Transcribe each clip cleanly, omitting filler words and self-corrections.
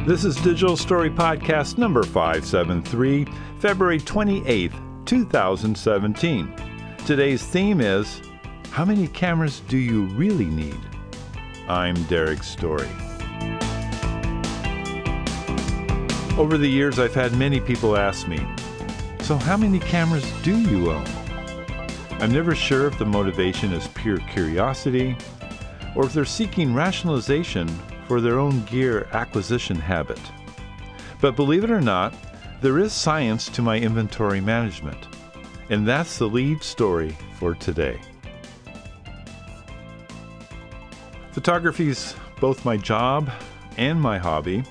This is Digital Story Podcast number 573, February 28th, 2017. Today's theme is, how many cameras do you really need? I'm Derek Story. Over the years, I've had many people ask me, so how many cameras do you own? I'm never sure if the motivation is pure curiosity or if they're seeking rationalization for their own gear acquisition habit. But believe it or not, there is science to my inventory management, and that's the lead story for today. Photography's both my job and my hobby,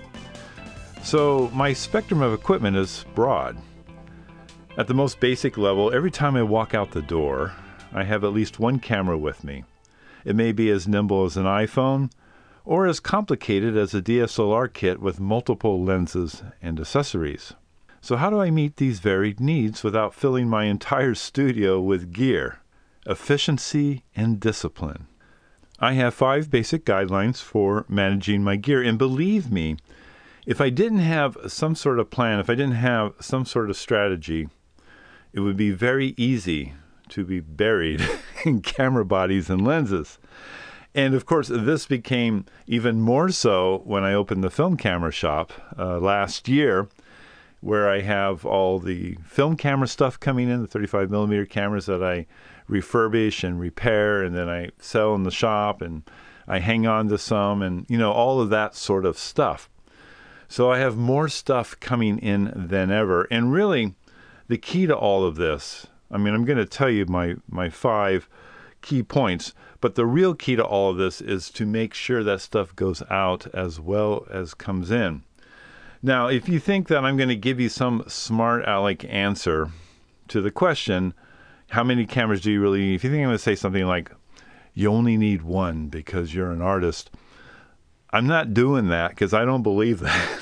so my spectrum of equipment is broad. At the most basic level, every time I walk out the door, I have at least one camera with me. It may be as nimble as an iPhone, or as complicated as a DSLR kit with multiple lenses and accessories. So how do I meet these varied needs without filling my entire studio with gear? Efficiency and discipline. I have 5 basic guidelines for managing my gear, and believe me, if I didn't have some sort of plan, if I didn't have some sort of strategy, it would be very easy to be buried in camera bodies and lenses. And of course, this became even more so when I opened the film camera shop last year, where I have all the film camera stuff coming in, the 35 millimeter cameras that I refurbish and repair, and then I sell in the shop, and I hang on to some, and all of that sort of stuff. So I have more stuff coming in than ever. And really, the key to all of this, I'm going to tell you my 5 key points, but the real key to all of this is to make sure that stuff goes out as well as comes in. Now, if you think that I'm going to give you some smart aleck answer to the question, how many cameras do you really need? If you think I'm going to say something like, you only need one because you're an artist, I'm not doing that because I don't believe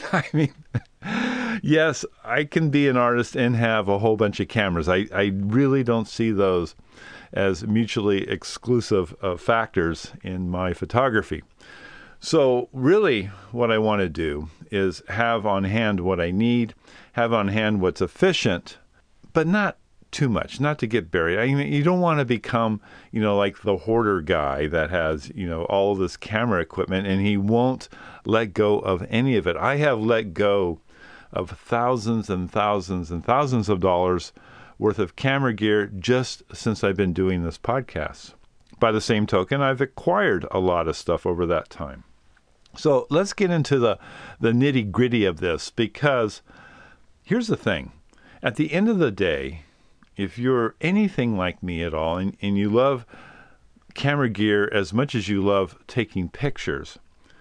that. Yes, I can be an artist and have a whole bunch of cameras. I really don't see those as mutually exclusive factors in my photography. So really what I want to do is have on hand what I need, have on hand what's efficient, but not too much, not to get buried. You don't want to become, like the hoarder guy that has, all this camera equipment and he won't let go of any of it. I have let go of thousands and thousands and thousands of dollars worth of camera gear just since I've been doing this podcast. By the same token, I've acquired a lot of stuff over that time. So let's get into the nitty-gritty of this, because here's the thing. At the end of the day, if you're anything like me at all, and you love camera gear as much as you love taking pictures,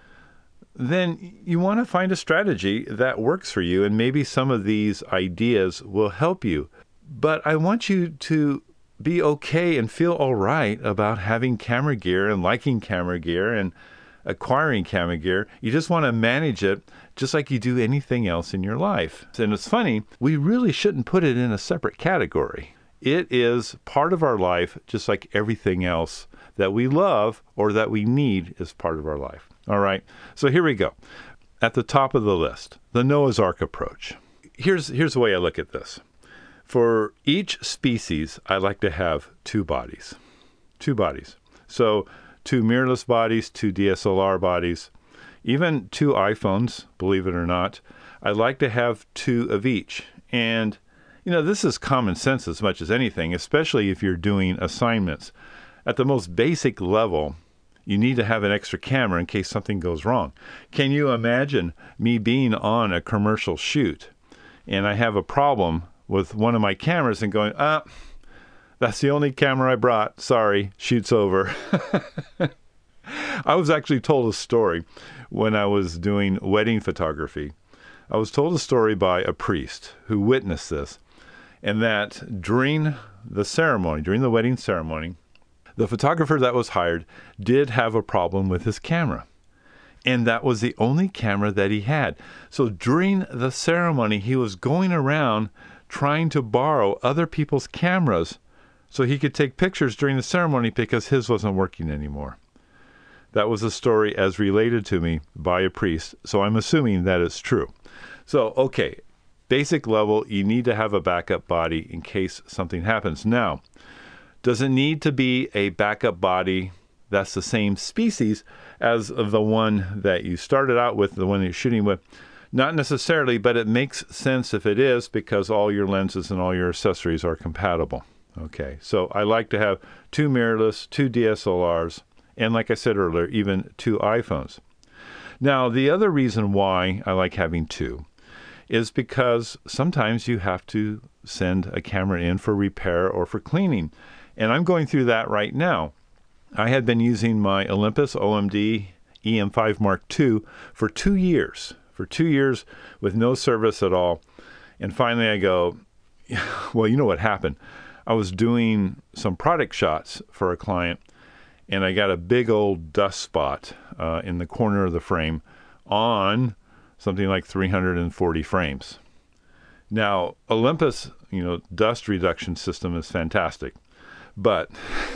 then you want to find a strategy that works for you, and maybe some of these ideas will help you. But I want you to be okay and feel all right about having camera gear and liking camera gear and acquiring camera gear. You just want to manage it just like you do anything else in your life. And it's funny, we really shouldn't put it in a separate category. It is part of our life, just like everything else that we love or that we need is part of our life. All right, so here we go. At the top of the list, the Noah's Ark approach. Here's the way I look at this. For each species, I like to have 2 bodies. 2 bodies. So 2 mirrorless bodies, 2 DSLR bodies, even 2 iPhones, believe it or not. I like to have 2 of each. And, this is common sense as much as anything, especially if you're doing assignments. At the most basic level, you need to have an extra camera in case something goes wrong. Can you imagine me being on a commercial shoot and I have a problem with one of my cameras and going, that's the only camera I brought. Sorry, shoot's over. I was actually told a story when I was doing wedding photography. I was told a story by a priest who witnessed this, and that during the wedding ceremony, the photographer that was hired did have a problem with his camera. And that was the only camera that he had. So during the ceremony, he was going around trying to borrow other people's cameras so he could take pictures during the ceremony because his wasn't working anymore. That was a story as related to me by a priest, so I'm assuming that it's true. So, okay, basic level, you need to have a backup body in case something happens. Now, does it need to be a backup body that's the same species as the one that you started out with, the one you're shooting with? Not necessarily, but it makes sense if it is, because all your lenses and all your accessories are compatible. Okay, so I like to have 2 mirrorless, 2 DSLRs, and like I said earlier, even 2 iPhones. Now, the other reason why I like having 2 is because sometimes you have to send a camera in for repair or for cleaning. And I'm going through that right now. I had been using my Olympus OMD EM5 Mark II for 2 years. For 2 years with no service at all. And finally I go, well, you know what happened? I was doing some product shots for a client, and I got a big old dust spot in the corner of the frame on something like 340 frames. Now, Olympus, dust reduction system is fantastic. But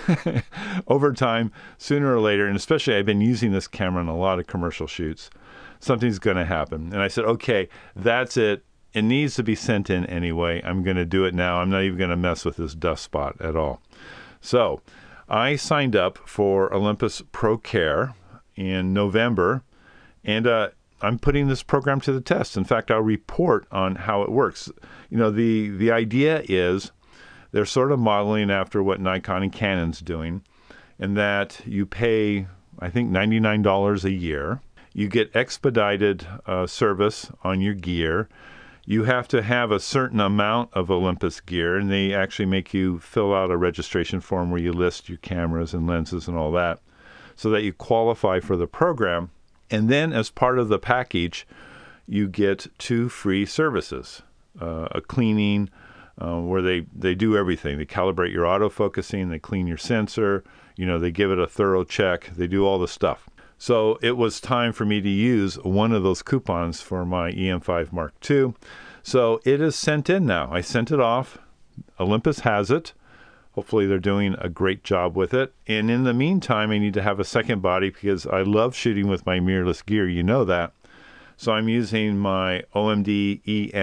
over time, sooner or later, and especially I've been using this camera in a lot of commercial shoots, something's going to happen. And I said, okay, that's it. It needs to be sent in anyway. I'm going to do it now. I'm not even going to mess with this dust spot at all. So I signed up for Olympus Pro Care in November, and I'm putting this program to the test. In fact, I'll report on how it works. The idea is they're sort of modeling after what Nikon and Canon's doing, and that you pay, I think, $99 a year. You get expedited service on your gear. You have to have a certain amount of Olympus gear, and they actually make you fill out a registration form where you list your cameras and lenses and all that so that you qualify for the program. And then as part of the package, you get 2 free services, a cleaning where they do everything. They calibrate your autofocusing, they clean your sensor, they give it a thorough check, they do all the stuff. So it was time for me to use one of those coupons for my EM5 Mark II. So it is sent in now. I sent it off. Olympus has it. Hopefully they're doing a great job with it. And in the meantime, I need to have a second body because I love shooting with my mirrorless gear. You know that. So I'm using my OMD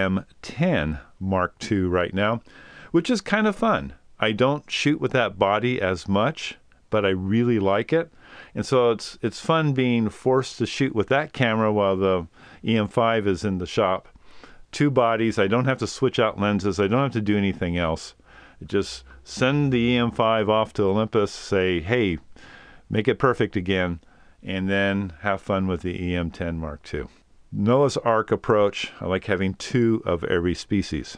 EM10 Mark II right now, which is kind of fun. I don't shoot with that body as much, but I really like it. And so it's fun being forced to shoot with that camera while the EM5 is in the shop. 2 bodies. I don't have to switch out lenses. I don't have to do anything else. Just send the EM5 off to Olympus, say, hey, make it perfect again, and then have fun with the EM10 Mark II. Noah's Ark approach. I like having 2 of every species.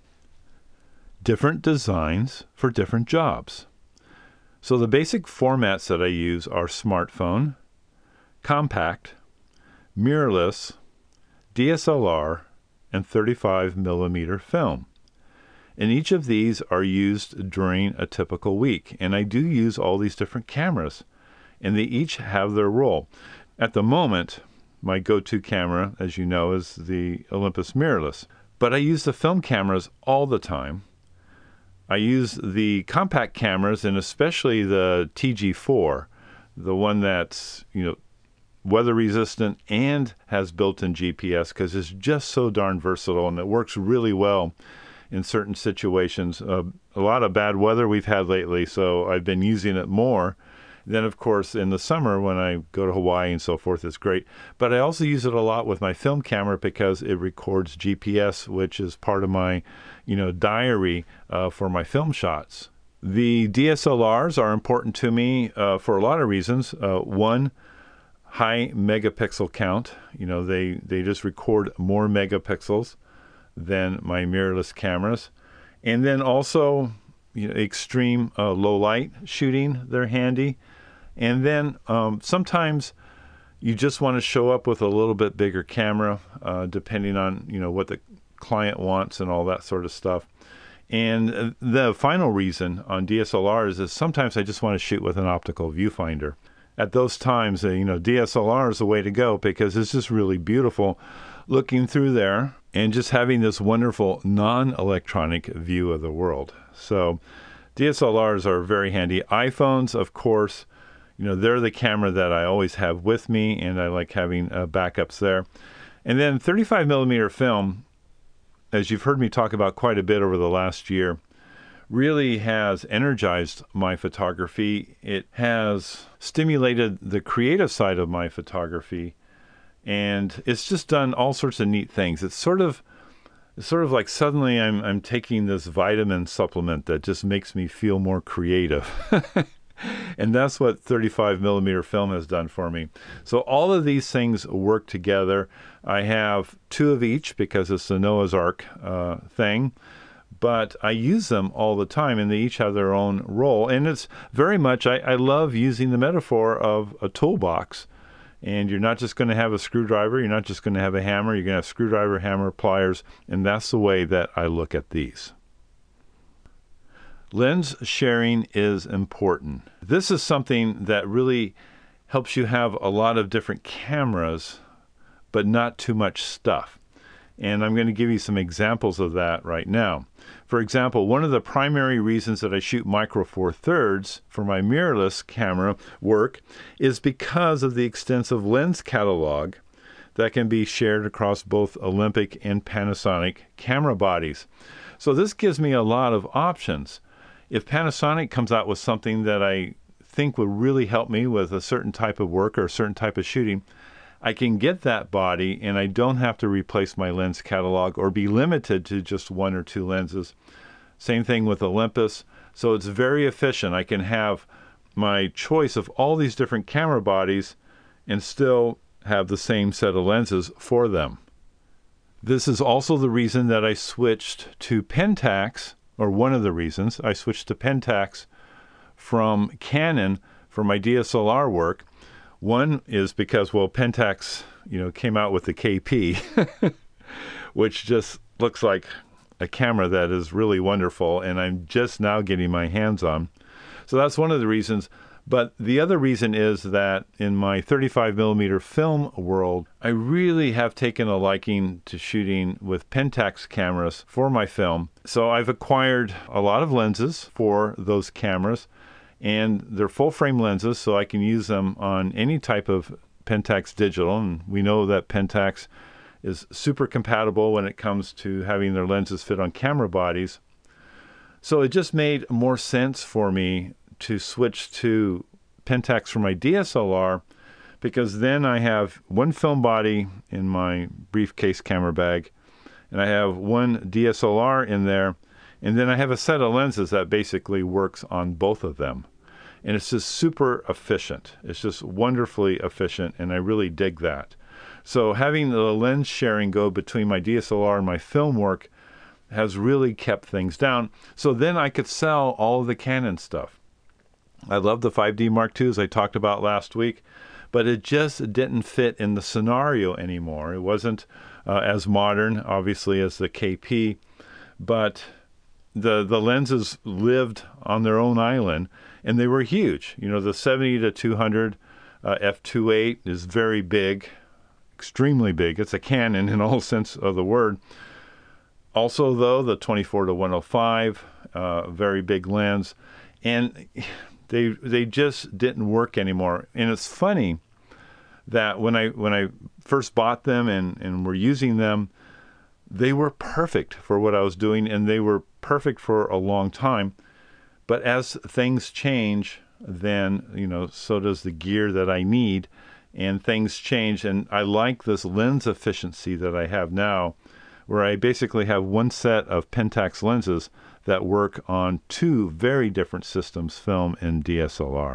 Different designs for different jobs. So the basic formats that I use are smartphone, compact, mirrorless, DSLR, and 35 millimeter film. And each of these are used during a typical week. And I do use all these different cameras, and they each have their role. At the moment, my go-to camera, as you know, is the Olympus mirrorless. But I use the film cameras all the time. I use the compact cameras, and especially the TG4, the one that's, weather resistant and has built-in GPS, because it's just so darn versatile and it works really well in certain situations. A lot of bad weather we've had lately, so I've been using it more. Then, of course, in the summer when I go to Hawaii and so forth, it's great. But I also use it a lot with my film camera because it records GPS, which is part of my, diary for my film shots. The DSLRs are important to me for a lot of reasons. One, high megapixel count. They just record more megapixels than my mirrorless cameras. And then also, extreme low light shooting, they're handy. And then sometimes you just want to show up with a little bit bigger camera, depending on, what the client wants and all that sort of stuff. And the final reason on DSLRs is sometimes I just want to shoot with an optical viewfinder. At those times, DSLR is the way to go because it's just really beautiful looking through there and just having this wonderful non-electronic view of the world. So DSLRs are very handy. iPhones, of course, they're the camera that I always have with me, and I like having backups there. And then 35 millimeter film, as you've heard me talk about quite a bit over the last year, really has energized my photography. It has stimulated the creative side of my photography, and it's just done all sorts of neat things. It's sort of like suddenly I'm taking this vitamin supplement that just makes me feel more creative. And that's what 35 millimeter film has done for me. So all of these things work together. I have two of each because it's the Noah's Ark thing, but I use them all the time, and they each have their own role. And it's very much, I love using the metaphor of a toolbox. And you're not just going to have a screwdriver, you're not just going to have a hammer, you're going to have screwdriver, hammer, pliers, and that's the way that I look at these. Lens sharing is important. This is something that really helps you have a lot of different cameras, but not too much stuff. And I'm going to give you some examples of that right now. For example, one of the primary reasons that I shoot Micro Four Thirds for my mirrorless camera work is because of the extensive lens catalog that can be shared across both Olympic and Panasonic camera bodies. So this gives me a lot of options. If Panasonic comes out with something that I think would really help me with a certain type of work or a certain type of shooting, I can get that body and I don't have to replace my lens catalog or be limited to just one or two lenses. Same thing with Olympus. So it's very efficient. I can have my choice of all these different camera bodies and still have the same set of lenses for them. This is also the reason that I switched to Pentax, or one of the reasons I switched to Pentax from Canon for my DSLR work. One is because, Pentax, came out with the KP, which just looks like a camera that is really wonderful, and I'm just now getting my hands on. So that's one of the reasons. But the other reason is that in my 35 millimeter film world, I really have taken a liking to shooting with Pentax cameras for my film. So I've acquired a lot of lenses for those cameras, and they're full-frame lenses, so I can use them on any type of Pentax digital, and we know that Pentax is super compatible when it comes to having their lenses fit on camera bodies. So it just made more sense for me to switch to Pentax for my DSLR, because then I have one film body in my briefcase camera bag, and I have one DSLR in there, and then I have a set of lenses that basically works on both of them. And it's just super efficient. It's just wonderfully efficient, and I really dig that. So having the lens sharing go between my DSLR and my film work has really kept things down. So then I could sell all of the Canon stuff. I love the 5D Mark II, as I talked about last week, but it just didn't fit in the scenario anymore. It wasn't as modern, obviously, as the KP, but the lenses lived on their own island, and they were huge. The 70 to 200 f2.8 is very big, extremely big. It's a Canon in all sense of the word. Also, though, the 24 to 105, very big lens, and they just didn't work anymore. And it's funny that when I first bought them and were using them, they were perfect for what I was doing, and they were perfect for a long time. But as things change, then, so does the gear that I need, and things change. And I like this lens efficiency that I have now, where I basically have one set of Pentax lenses that work on two very different systems, film and DSLR.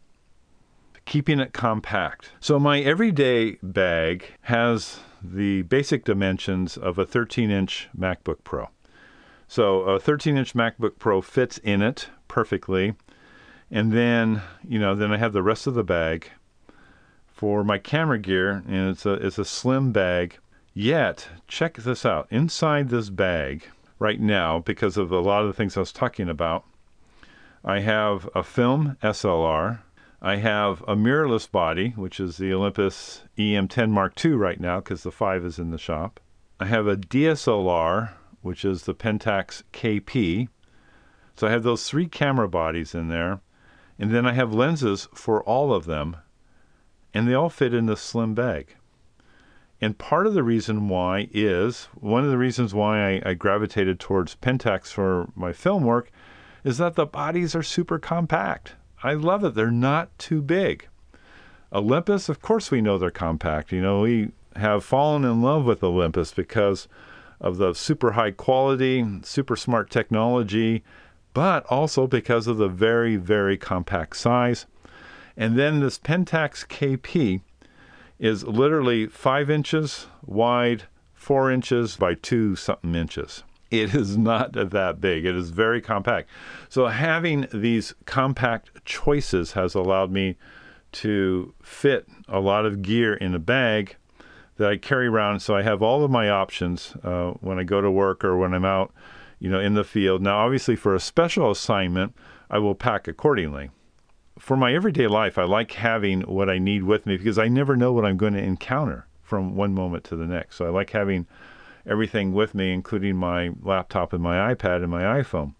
Keeping it compact. So my everyday bag has the basic dimensions of a 13-inch MacBook Pro. So a 13-inch MacBook Pro fits in it perfectly. And then, then I have the rest of the bag for my camera gear, and it's a slim bag. Yet, check this out. Inside this bag right now, because of a lot of the things I was talking about, I have a film SLR. I have a mirrorless body, which is the Olympus EM10 Mark II right now, because the 5 is in the shop. I have a DSLR, which is the Pentax KP. So I have those three camera bodies in there. And then I have lenses for all of them, and they all fit in this slim bag. And part of the reason why is, one of the reasons why I gravitated towards Pentax for my film work is that the bodies are super compact. I love it. They're not too big. Olympus, of course we know they're compact. We have fallen in love with Olympus because of the super high quality, super smart technology, but also because of the very, very compact size. And then this Pentax KP is literally 5 inches wide, 4 inches by 2 something inches. It is not that big. It is very compact. So having these compact choices has allowed me to fit a lot of gear in a bag that I carry around. So I have all of my options when I go to work or when I'm out, in the field. Now, obviously, for a special assignment, I will pack accordingly. For my everyday life, I like having what I need with me because I never know what I'm going to encounter from one moment to the next. So I like having everything with me, including my laptop and my iPad and my iPhone.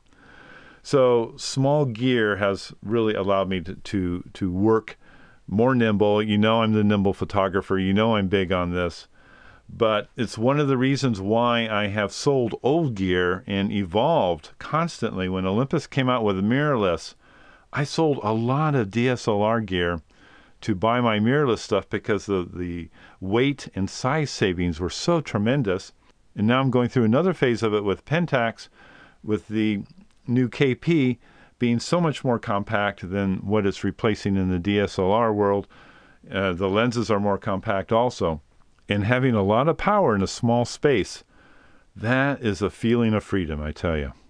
So small gear has really allowed me to work more nimble. I'm the nimble photographer. I'm big on this. But it's one of the reasons why I have sold old gear and evolved constantly. When Olympus came out with mirrorless, I sold a lot of DSLR gear to buy my mirrorless stuff because the weight and size savings were so tremendous. And now I'm going through another phase of it with Pentax, with the new KP being so much more compact than what it's replacing in the DSLR world. The lenses are more compact also. And having a lot of power in a small space, that is a feeling of freedom, I tell you.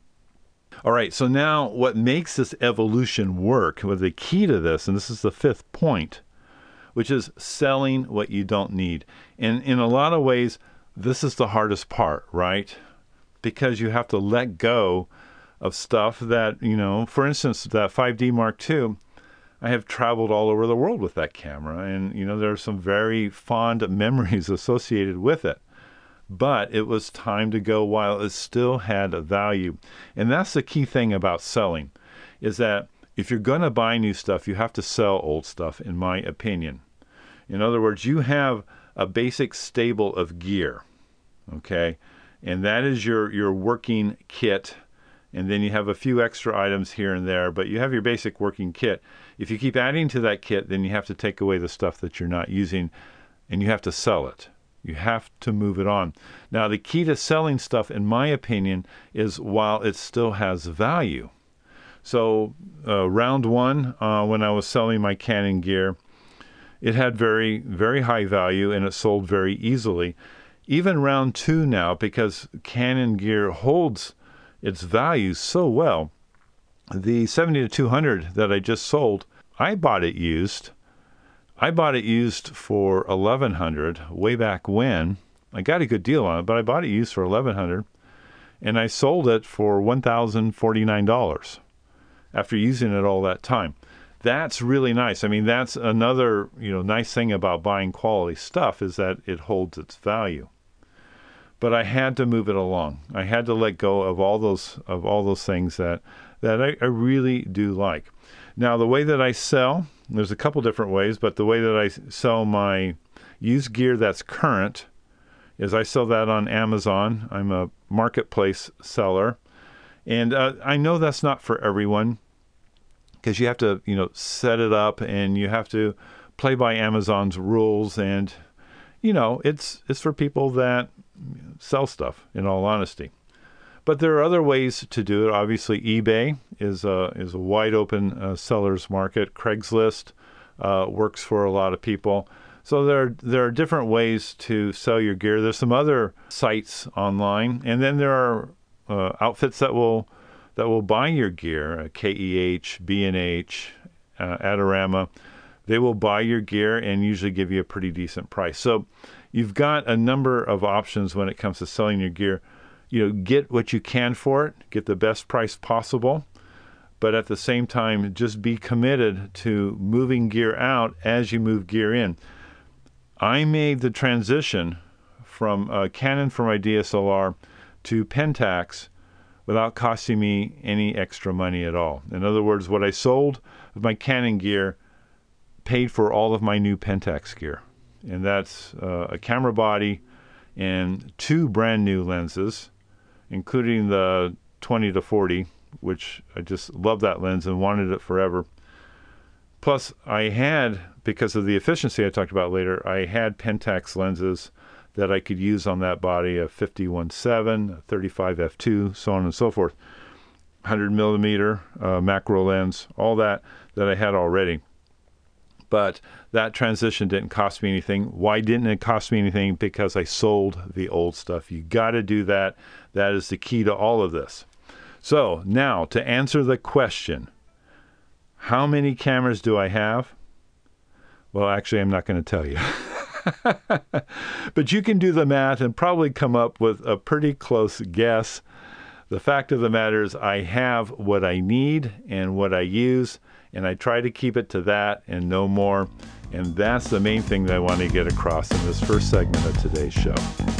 All right, so now what makes this evolution work, well, the key to this, and this is the 5th point, which is selling what you don't need. And in a lot of ways, this is the hardest part, right? Because you have to let go of stuff that, for instance, that 5D Mark II, I have traveled all over the world with that camera. And, there are some very fond memories associated with it. But it was time to go while it still had a value. And that's the key thing about selling, is that if you're going to buy new stuff, you have to sell old stuff, in my opinion. In other words, you have a basic stable of gear, okay? And that is your working kit. And then you have a few extra items here and there, but you have your basic working kit. If you keep adding to that kit, then you have to take away the stuff that you're not using, and you have to sell it. You have to move it on. Now, the key to selling stuff, in my opinion, is while it still has value. So round 1, when I was selling my Canon gear, it had very, very high value, and it sold very easily. Even round 2 now, because Canon gear holds its value so well, the 70-200 that I just sold, I bought it used. I bought it used for $1,100 way back when. I got a good deal on it, but I bought it used for $1,100, and I sold it for $1,049 after using it all that time. That's really nice. I mean, that's another nice thing about buying quality stuff, is that it holds its value. But I had to move it along. I had to let go of all those things that I really do like. Now, the way that I sell, there's a couple different ways, but the way that I sell my used gear that's current is I sell that on Amazon. I'm a marketplace seller. And I know that's not for everyone, because you have to, set it up, and you have to play by Amazon's rules. And, it's for people that sell stuff, in all honesty. But there are other ways to do it. Obviously, eBay is a wide open seller's market. Craigslist works for a lot of people. So there are different ways to sell your gear. There's some other sites online, and then there are outfits that will buy your gear. KEH, B&H, Adorama. They will buy your gear and usually give you a pretty decent price. So you've got a number of options when it comes to selling your gear. Get what you can for it, get the best price possible, but at the same time, just be committed to moving gear out as you move gear in. I made the transition from Canon for my DSLR to Pentax without costing me any extra money at all. In other words, what I sold of my Canon gear paid for all of my new Pentax gear. And that's a camera body and 2 brand new lenses, including the 20-40, which I just love that lens and wanted it forever. Plus, I had, because of the efficiency I talked about later, I had Pentax lenses that I could use on that body, a 51.7, a 35 f2, so on and so forth. 100 millimeter macro lens, all that I had already. But that transition didn't cost me anything. Why didn't it cost me anything? Because I sold the old stuff. You got to do that. That is the key to all of this. So now, to answer the question, how many cameras do I have? Well, actually, I'm not going to tell you. But you can do the math and probably come up with a pretty close guess. The fact of the matter is I have what I need and what I use, and I try to keep it to that and no more. And that's the main thing that I want to get across in this first segment of today's show.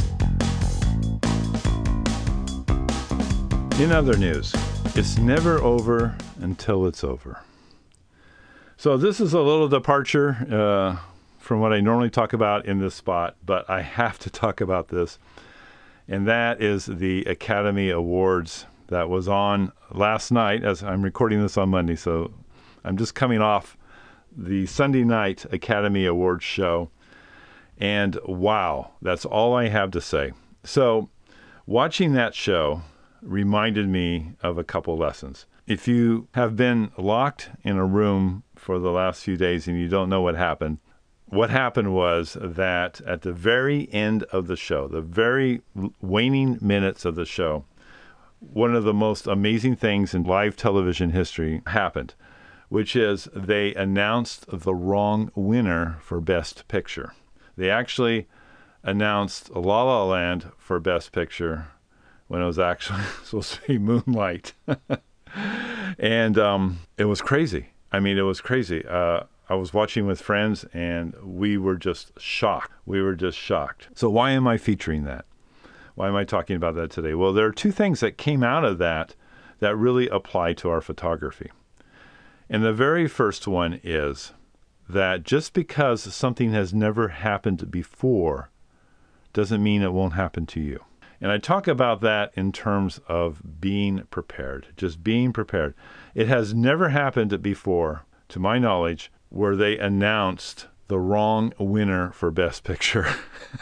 In other news, it's never over until it's over. So this is a little departure from what I normally talk about in this spot, but I have to talk about this. And that is the Academy Awards that was on last night, as I'm recording this on Monday. So I'm just coming off the Sunday night Academy Awards show. And wow, that's all I have to say. So watching that show reminded me of a couple lessons. If you have been locked in a room for the last few days and you don't know what happened was that at the very end of the show, the very waning minutes of the show, one of the most amazing things in live television history happened, which is they announced the wrong winner for Best Picture. They actually announced La La Land for Best Picture when it was actually supposed to be Moonlight. And it was crazy. I mean, it was crazy. I was watching with friends, and we were just shocked. So why am I featuring that? Why am I talking about that today? Well, there are 2 things that came out of that really apply to our photography. And the very first one is that just because something has never happened before doesn't mean it won't happen to you. And I talk about that in terms of being prepared, just being prepared. It has never happened before, to my knowledge, where they announced the wrong winner for Best Picture.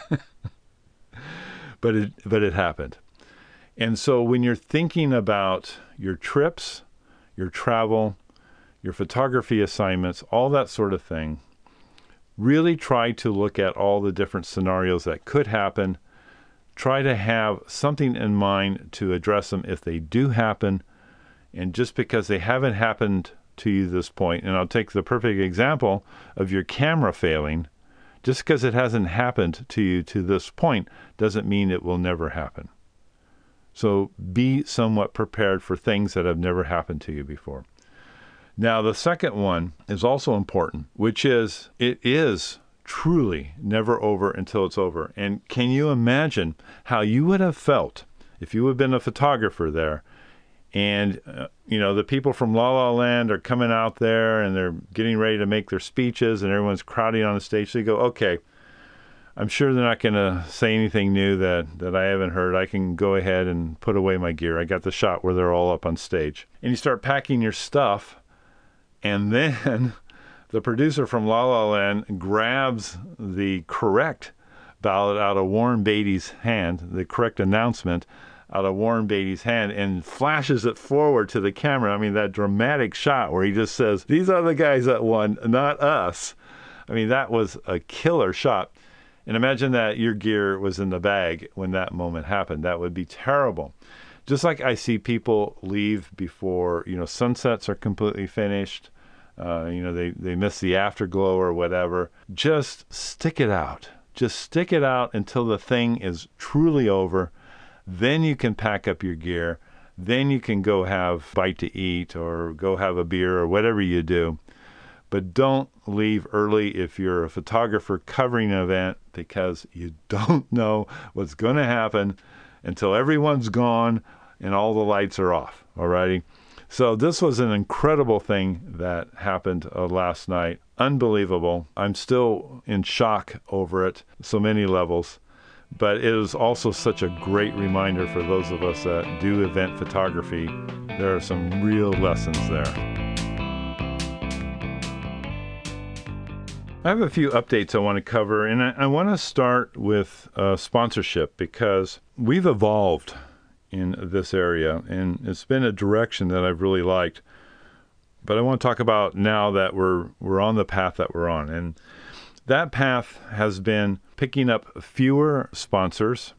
But it happened. And so when you're thinking about your trips, your travel, your photography assignments, all that sort of thing, really try to look at all the different scenarios that could happen. Try to have something in mind to address them if they do happen. And just because they haven't happened to you this point, and I'll take the perfect example of your camera failing, just because it hasn't happened to you to this point doesn't mean it will never happen. So be somewhat prepared for things that have never happened to you before. Now, the second one is also important, which is it is truly never over until it's over. And can you imagine how you would have felt if you had been a photographer there and, the people from La La Land are coming out there and they're getting ready to make their speeches and everyone's crowding on the stage. So you go, okay, I'm sure they're not going to say anything new that I haven't heard. I can go ahead and put away my gear. I got the shot where they're all up on stage. And you start packing your stuff, and then the producer from La La Land grabs the correct ballot out of Warren Beatty's hand, the correct announcement out of Warren Beatty's hand, and flashes it forward to the camera. I mean, that dramatic shot where he just says, "These are the guys that won, not us." I mean, that was a killer shot. And imagine that your gear was in the bag when that moment happened. That would be terrible. Just like I see people leave before, sunsets are completely finished. They miss the afterglow or whatever. Just stick it out. Just stick it out until the thing is truly over. Then you can pack up your gear. Then you can go have a bite to eat or go have a beer or whatever you do. But don't leave early if you're a photographer covering an event, because you don't know what's going to happen until everyone's gone and all the lights are off. Alrighty. So this was an incredible thing that happened last night. Unbelievable. I'm still in shock over it, so many levels. But it was also such a great reminder for those of us that do event photography. There are some real lessons there. I have a few updates I want to cover, and I want to start with sponsorship because we've evolved in this area, and it's been a direction that I've really liked. But I want to talk about now that we're on the path that we're on, and that path has been picking up fewer sponsors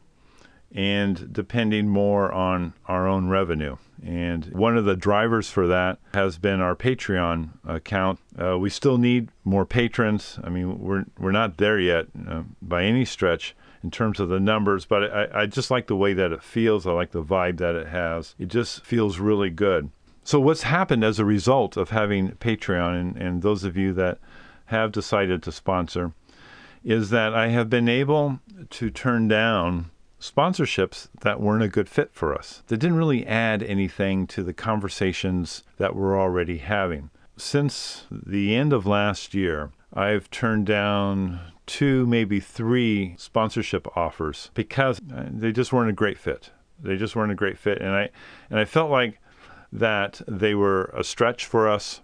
and depending more on our own revenue. And one of the drivers for that has been our Patreon account. We still need more patrons. I mean, we're not there yet by any stretch in terms of the numbers, but I just like the way that it feels. I like the vibe that it has. It just feels really good. So what's happened as a result of having Patreon, and those of you that have decided to sponsor, is that I have been able to turn down sponsorships that weren't a good fit for us, that didn't really add anything to the conversations that we're already having. Since the end of last year, I've turned down 2, maybe 3 sponsorship offers because they just weren't a great fit. They just weren't a great fit, and I felt like that they were a stretch for us,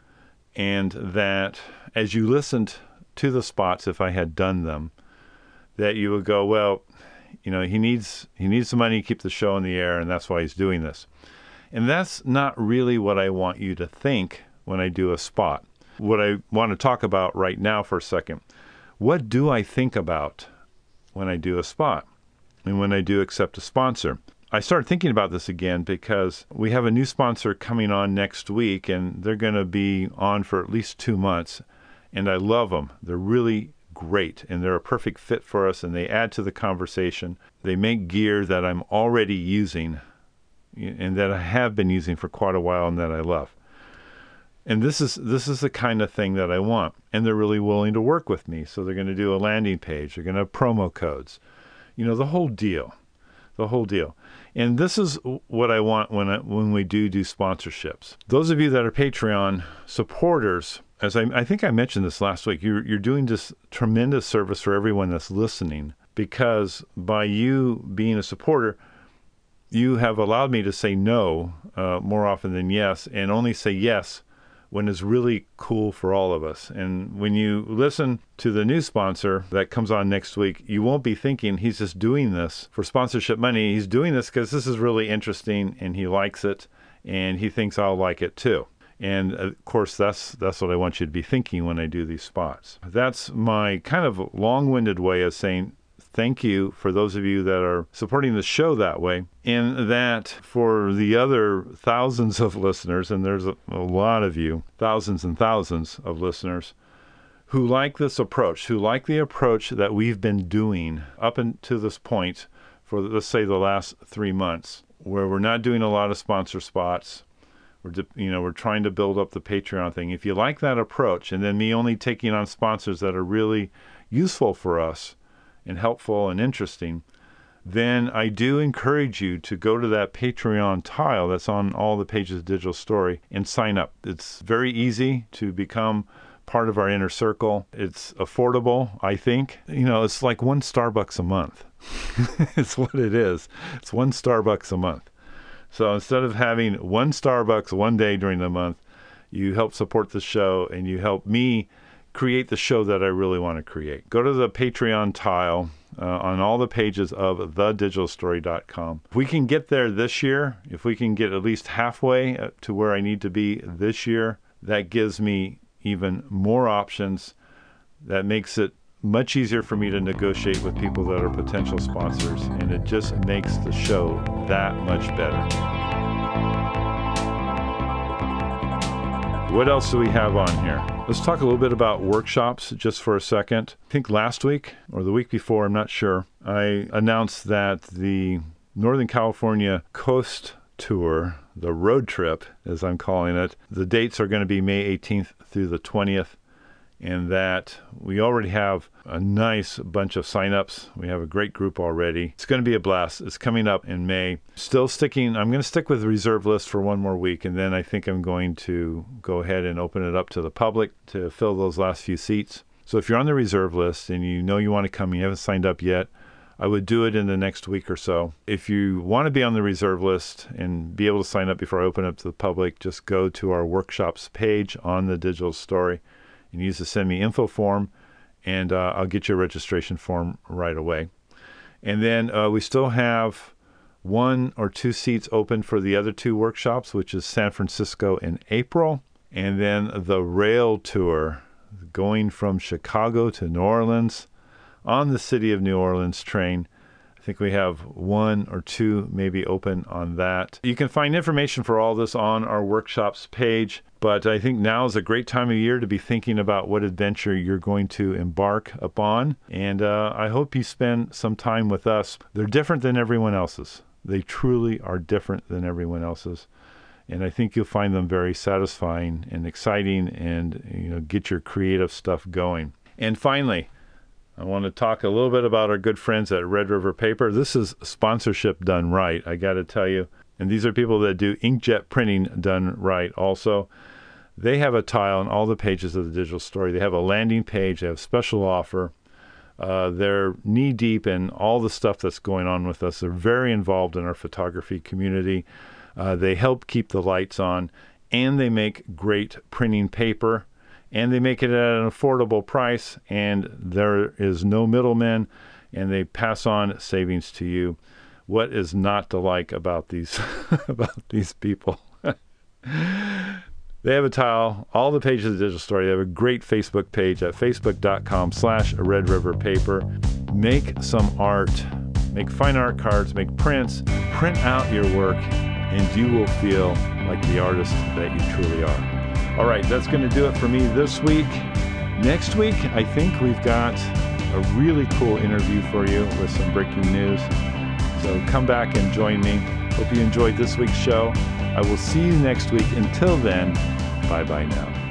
and that as you listened to the spots, if I had done them, that you would go, well, you know, he needs the money to keep the show in the air, and that's why he's doing this. And that's not really what I want you to think when I do a spot. What I want to talk about right now for a second, what do I think about when I do a spot and when I do accept a sponsor? I started thinking about this again because we have a new sponsor coming on next week, and they're going to be on for at least 2 months, and I love them. They're really great, and they're a perfect fit for us, and they add to the conversation. They make gear that I'm already using and that I have been using for quite a while and that I love. And this is the kind of thing that I want, and they're really willing to work with me. So they're going to do a landing page. They're going to have promo codes. You know, the whole deal. And this is what I want when we do sponsorships. Those of you that are Patreon supporters, as I think I mentioned this last week, you're doing this tremendous service for everyone that's listening, because by you being a supporter, you have allowed me to say no more often than yes, and only say yes when it's really cool for all of us. And when you listen to the new sponsor that comes on next week, you won't be thinking he's just doing this for sponsorship money. He's doing this because this is really interesting and he likes it and he thinks I'll like it too. And of course, that's what I want you to be thinking when I do these spots. That's my kind of long-winded way of saying thank you for those of you that are supporting the show that way, and that for the other thousands of listeners, and there's a lot of you, thousands and thousands of listeners, who like this approach, who like the approach that we've been doing up until this point for, let's say, the last 3 months, where we're not doing a lot of sponsor spots. We're trying to build up the Patreon thing. If you like that approach, and then me only taking on sponsors that are really useful for us and helpful and interesting, then I do encourage you to go to that Patreon tile that's on all the pages of Digital Story and sign up. It's very easy to become part of our inner circle. It's affordable, I think. It's like $1 Starbucks a month. It's what it is. It's $1 Starbucks a month. So instead of having $1 Starbucks one day during the month, you help support the show and you help me create the show that I really want to create. Go to the Patreon tile on all the pages of thedigitalstory.com. If we can get there this year, if we can get at least halfway to where I need to be this year, that gives me even more options. That makes it much easier for me to negotiate with people that are potential sponsors, and it just makes the show that much better. What else do we have on here? Let's talk a little bit about workshops just for a second. I think last week or the week before, I'm not sure, I announced that the Northern California Coast Tour, the road trip, as I'm calling it, the dates are going to be May 18th through the 20th and that we already have a nice bunch of signups. We have a great group already. It's going to be a blast. It's coming up in May. I'm going to stick with the reserve list for one more week, and then I think I'm going to go ahead and open it up to the public to fill those last few seats. So if you're on the reserve list and you know you want to come, you haven't signed up yet, I would do it in the next week or so. If you want to be on the reserve list and be able to sign up before I open up to the public, just go to our workshops page on the Digital Story and use the Send Me Info form, and I'll get you a registration form right away. And then we still have 1 or 2 seats open for the other 2 workshops, which is San Francisco in April, and then the rail tour going from Chicago to New Orleans on the City of New Orleans train. I think we have 1 or 2 maybe open on that. You can find information for all this on our workshops page, but I think now is a great time of year to be thinking about what adventure you're going to embark upon. And I hope you spend some time with us. They're different than everyone else's. They truly are different than everyone else's. And I think you'll find them very satisfying and exciting, and get your creative stuff going. And finally, I want to talk a little bit about our good friends at Red River Paper. This is sponsorship done right, I got to tell you. And these are people that do inkjet printing done right also. They have a tile on all the pages of the Digital Story. They have a landing page. They have a special offer. They're knee-deep in all the stuff that's going on with us. They're very involved in our photography community. They help keep the lights on, and they make great printing paper. And they make it at an affordable price, and there is no middleman, and they pass on savings to you. What is not to like about these people? They have a tile, all the pages of the Digital Story. They have a great Facebook page at facebook.com/Red River Paper. Make some art, make fine art cards, make prints, print out your work, and you will feel like the artist that you truly are. All right, that's going to do it for me this week. Next week, I think we've got a really cool interview for you with some breaking news. So come back and join me. Hope you enjoyed this week's show. I will see you next week. Until then, bye-bye now.